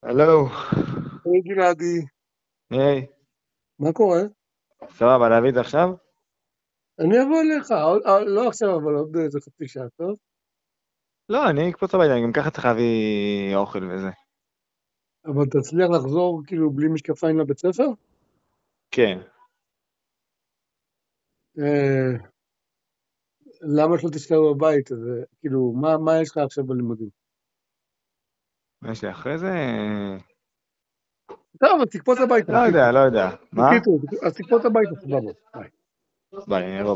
הלו, היי גלעדי, היי, מה קורה? סבבה, להביא את זה עכשיו? אני אבוא אליך, לא עכשיו, אבל עוד איזה חצי שעה, טוב? לא, אני אקפוץ הביתה, אני גם ככה צריך להביא אוכל וזה. אבל תצליח לחזור כאילו בלי משקפיים לבית ספר? כן, אה, למה שלא תשכב בבית? כאילו, מה יש לך עכשיו בלימודים? מה יש לי אחרי זה? טוב, אז תקפוץ הביתה, לא יודע, בקיצור. לא יודע. מה? בקיצור, אז תקפוץ הביתה, סבבה. ביי. ביי, אני אבוא.